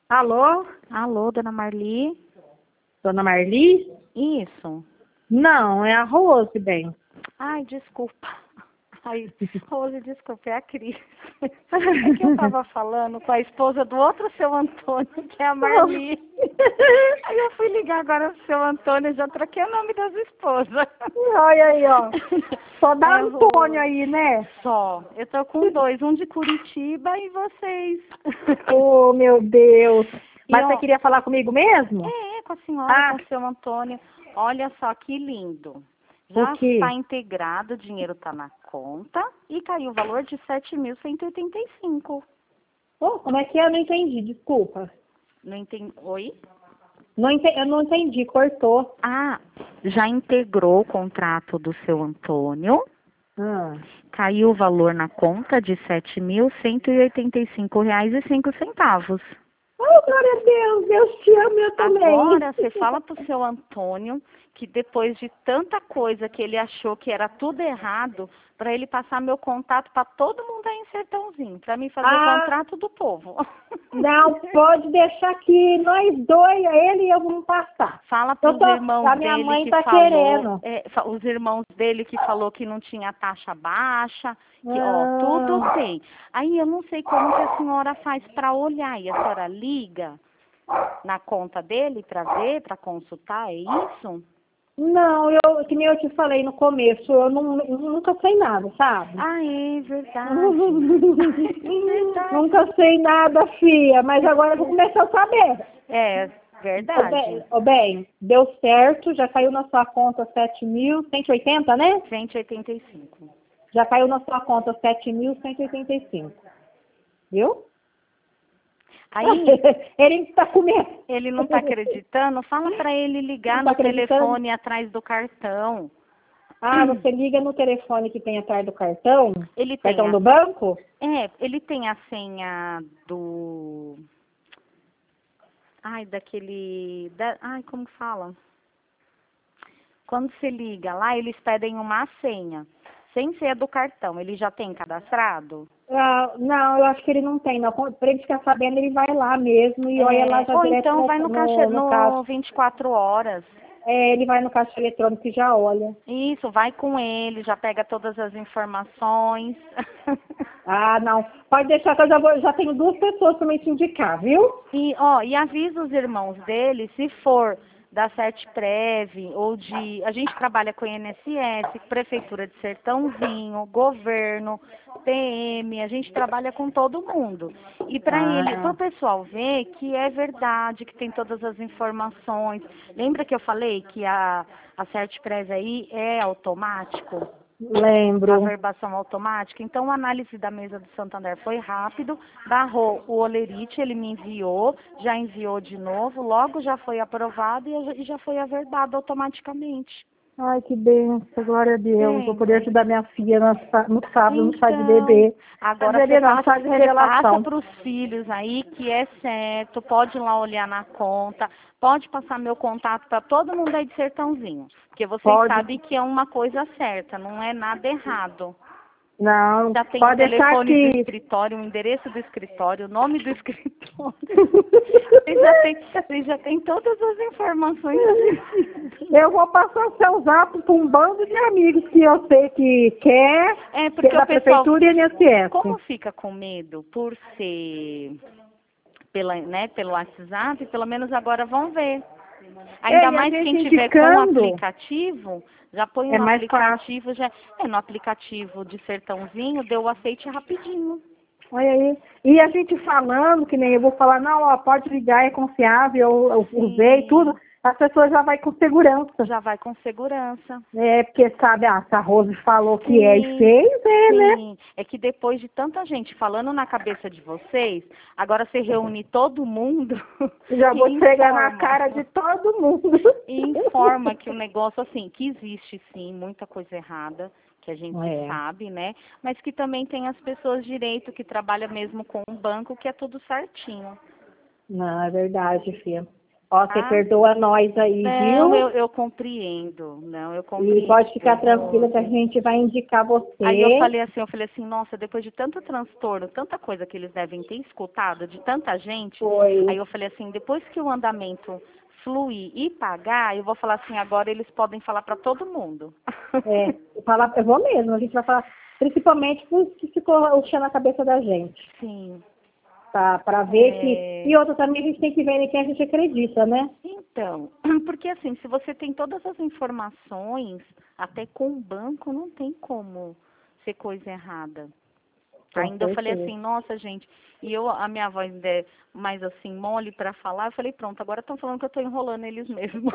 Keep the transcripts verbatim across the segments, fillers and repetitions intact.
Alô? Alô, dona Marli? Dona Marli? Isso. Não, é a Rose, bem. Ai, desculpa. Ai, Rose, desculpa, é a Cris. É que eu tava falando com a esposa do outro seu Antônio, que é a Marli. Aí eu fui ligar agora pro seu Antônio, já troquei o nome das esposas. Olha aí, ó. Só dá É, Antônio aí, né? Só. Eu tô com dois, um de Curitiba e vocês. Oh, meu Deus. Mas E, você ó, queria falar comigo mesmo? É, com a senhora, Ah, com o seu Antônio. Olha só que lindo. o Já está quê? integrado, o dinheiro está na conta e caiu o valor de sete mil cento e oitenta e cinco. Oh, como é que é? Eu não entendi, desculpa. Não entendi. Oi? Não ente... Eu não entendi, cortou. Ah, já integrou o contrato do seu Antônio. Ah. Caiu o valor na conta de sete mil cento e oitenta e cinco reais e cinco centavos. Oh, glória a Deus, Deus te ama, eu também. Agora você fala pro seu Antônio que depois de tanta coisa que ele achou que era tudo errado, para ele passar meu contato para todo mundo aí em Sertãozinho, para mim fazer o Ah, contrato do povo. não, pode deixar que nós dois, ele e eu vamos passar. Fala para Eu os tô, irmãos a minha dele mãe que tá falou, querendo. é, fa- os irmãos dele que falou que não tinha taxa baixa, que ó, tudo Ah, tem. Aí eu não sei como que a senhora faz para olhar, e a senhora liga na conta dele para ver, para consultar, é isso? não, eu, que nem eu te falei no começo, eu, não, eu nunca sei nada, sabe? Ah, é verdade. É verdade. Nunca sei nada, filha, mas agora eu vou começar a saber. É Ô bem, verdade. ô bem, deu certo, já caiu na sua conta sete mil cento e oitenta, né? cento e oitenta e cinco. Já caiu na sua conta sete mil cento e oitenta e cinco, viu? Aí, Ele está comendo. ele não está acreditando, fala para ele Não ligar está no acreditando? telefone atrás do cartão. Ah, você liga no telefone que tem atrás do cartão? Ele tem Cartão a, do banco? é, ele tem a senha do, ai, daquele, da, ai, como que fala? Quando você liga lá, eles pedem uma senha, sem ser a do cartão. Ele já tem cadastrado? Ah, não, eu acho que ele não tem, não. Para ele ficar sabendo, ele vai lá mesmo e olha lá É, já ou direto então no, vai no caixa, no, no caixa. no vinte e quatro horas. É, ele vai no caixa eletrônico e já olha. Isso, vai com ele, já pega todas as informações. Ah, não. Pode deixar que eu já, vou, já tenho duas pessoas para me te indicar, viu? E, ó, e avisa os irmãos dele, se for da Sertprev ou de... A gente trabalha com I N S S, Prefeitura de Sertãozinho, governo, P M, a gente trabalha com todo mundo. E para ele, para Ah, o pessoal ver que é verdade, que tem todas as informações. Lembra que eu falei que a, a Sertprev aí é automático? A lembro. verbação automática. Então, a análise da mesa do Santander foi rápido, barrou o olerite, ele me enviou, já enviou de novo, logo já foi aprovado e já foi averbado automaticamente. Ai, que benção, glória a Deus. Vou poder Entende? ajudar minha filha no, sá- no sábado, no chá de Então, bebê. Chá de agora você bebê não, passa, chá de você passa revelação. para os filhos aí que é certo, pode ir lá olhar na conta, pode passar meu contato para todo mundo aí de Sertãozinho, porque vocês Pode. sabem que é uma coisa certa, não é nada errado. Não, Já tem o pode deixar telefone do que. escritório, o endereço do escritório, o nome do escritório. Você já tem, você já tem todas as informações precisas. Eu vou passar o seu zap para um bando de amigos que eu sei que quer, É, que é porque o da pessoal, Prefeitura e I N S S. como fica com medo por ser pela, né, pelo WhatsApp, pelo menos agora vão ver. Ainda É, e a mais gente quem tiver com o indicando aplicativo, já põe é no mais fácil. aplicativo, já é no aplicativo de Sertãozinho, deu o aceite rapidinho. Olha aí. E a gente falando, que nem eu vou falar, não, ó, pode ligar, é confiável, eu, eu usei tudo, Sim, as pessoas já vai com segurança. já vai com segurança. É, porque sabe, ah, se a Rose falou que é e Sim, fez, é, né? sim. É que depois de tanta gente falando na cabeça de vocês, agora você reúne todo mundo Já e vou chegar na informa. cara de todo mundo. E informa que o negócio, assim, que existe sim muita coisa errada, que a gente É, sabe, né? Mas que também tem as pessoas direito que trabalham mesmo com o banco, que é tudo certinho. não, é verdade, filha. Ó, você tá? perdoa nós aí, Não, viu? eu, eu compreendo. Não, eu compreendo. E pode ficar tranquila que a gente vai indicar você. Aí eu falei assim, eu falei assim, nossa, depois de tanto transtorno, tanta coisa que eles devem ter escutado de tanta gente, Foi. aí eu falei assim, depois que o andamento fluir e pagar, eu vou falar assim, agora eles podem falar para todo mundo. É, eu, falar, eu vou mesmo, a gente vai falar, principalmente por que ficou o chão na cabeça da gente. Sim. Tá, para ver É... que. E outra também a gente tem que ver em quem a gente acredita, né? Então, porque assim, se você tem todas as informações, até com o banco não tem como ser coisa errada. Com Ainda eu falei certeza. assim, nossa gente, e eu, a minha voz ainda é mais assim, mole para falar, eu falei, pronto, agora estão falando que eu estou enrolando eles mesmos.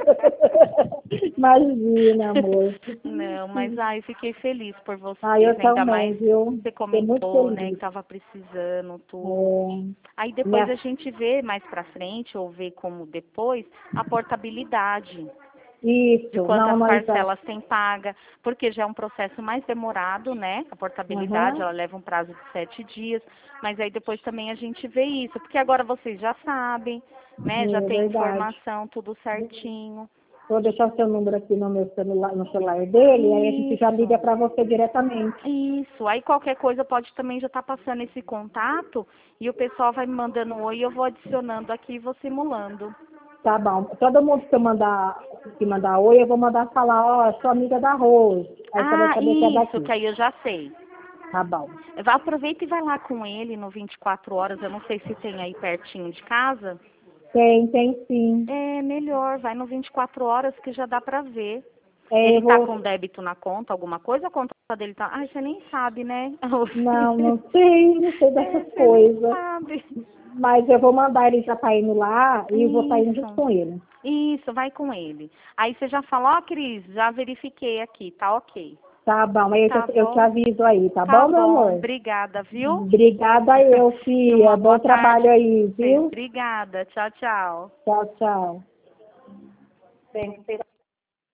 Imagina, amor. Não, mas ai, eu fiquei feliz por Ah, eu vocês, ainda também, mais viu? você Fiquei muito comentou, né, que feliz. estava precisando, tudo. É, Aí depois minha... a gente vê mais pra frente, ou vê como depois, a portabilidade de Isso, não, quantas nós. parcelas tem paga, porque já é um processo mais demorado, né? A portabilidade, Uhum, ela leva um prazo de sete dias, mas aí depois também a gente vê isso, porque agora vocês já sabem, né? Já é tem verdade. informação, tudo certinho. Vou deixar o seu número aqui no meu celular, no celular dele, aí a gente já liga Isso. para você diretamente. Isso, aí qualquer coisa pode também já estar passando esse contato e o pessoal vai me mandando um oi e eu vou adicionando aqui e vou simulando. Tá bom. Todo mundo que eu mandar, que mandar oi, eu vou mandar falar, ó, sou amiga da Rose. Aí você vai Ah, saber que é isso, daqui. que aí eu já sei. Tá bom. Vai, aproveita e vai lá com ele no vinte e quatro horas, eu não sei se tem aí pertinho de casa. Tem, tem sim. É melhor, vai no vinte e quatro horas que já dá pra ver. É, Ele eu tá com vou... débito na conta, alguma coisa? A conta dele tá... Ai, você nem sabe, né? Não, não sei, não sei É, dessas você nem coisas. sabe. Mas eu vou mandar ele já tá indo lá e eu vou estar indo junto Isso. com ele. Isso, vai com ele. Aí você já fala, ó, Cris, já verifiquei aqui, tá ok. Tá bom, aí eu, Tá te- eu te bom? aviso aí, tá Tá bom, meu bom, amor? obrigada, viu? Obrigada eu, E filha. uma Bom boa trabalho tarde. aí, Cris. viu? Obrigada, tchau, tchau. Tchau, tchau.